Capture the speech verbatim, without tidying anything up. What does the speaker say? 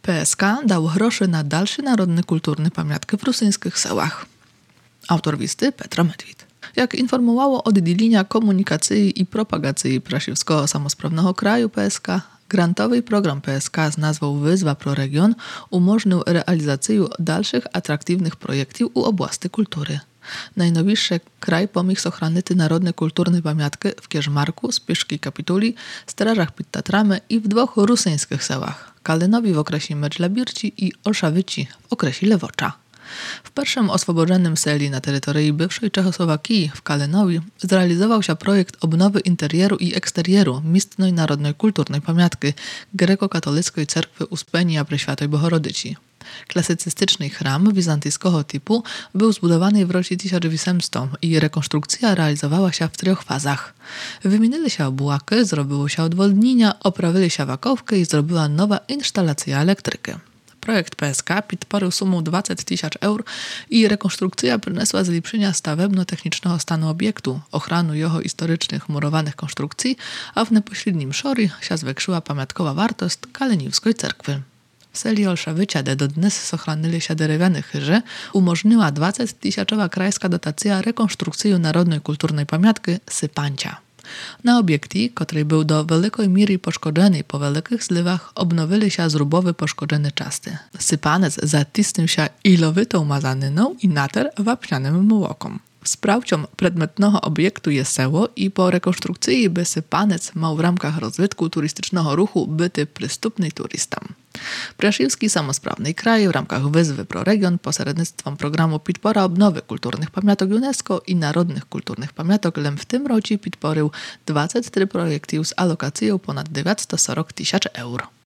P S K dał groszy na dalszy narodny kulturny pamiątki w rusyńskich sełach. Autor listy Petro Medwid. Jak informowało Oddzielenia Komunikacji i Propagacji Prasiewskiego Samosprawnego Kraju P S K, grantowy program P S K z nazwą Wyzwa Pro Region umożliwił realizację dalszych atrakcyjnych projektów u oblasti kultury. Najnowniejszy kraj pomix ochrany narodnej kulturnej pamiątki w Kierzmarku, Spieszki Kapituli, Strażach pod Tatrami i w dwóch rusyńskich sełach – Kalinowi w okresie Medźlabirci i Olszawyci w okresie Lewocza. W pierwszym oswobodzonym seli na terytorii bywszej Czechosłowacji w Kalinowi zrealizował się projekt odnowy interieru i eksterieru mistnej narodnej kulturnej pamiątki Greko-katolickiej cerkwy Uspenia Preświatej Bohorodyci. Klasycystyczny chram bizantyjskiego typu był zbudowany w roku tysiąc osiemset i rekonstrukcja realizowała się w trzech fazach. Wymienili się obłaky, zrobiło się odwodnienia, oprawili się wakowki i zrobiła nowa instalacja elektryki. Projekt P S K podporzył sumą dwadzieścia tysięcy euro i rekonstrukcja przyniosła zlepszenia stawebno-technicznego stanu obiektu, ochranu jego historycznych murowanych konstrukcji, a w nepośrednim szory się zwiększyła pamiątkowa wartość kaleniwskiej cerkwy. W seli Olszawycia, gdzie do dnes zochranili się drewniane chyże, umożliwiła dwudziestotysięczna krajska dotacja rekonstrukcji narodnej kulturnej pamiątki Sypancia. Na obiekcie, który był do wielkiej miery poszkodzony po wielkich zlewach, obnowili się zrubowy poszkodzone czasty. Sypanec zatisnął się ilowitą mazanyną i nater wapnianym mułokom. Sprawcią przedmiotnego obiektu jest seło i po rekonstrukcji by Sypanec miał w ramach rozwitku turystycznego ruchu byty przystępny turystom. Prasiewski Samosprawny Kraj w ramach Wyzwy Pro Region pośrednictwem programu podpora odnowy kulturnych pamiątek UNESCO i narodnych kulturnych pamiątek lem w tym roku podporzył dwadzieścia trzy projekty z alokacją ponad dziewięćset czterdzieści tysięcy euro.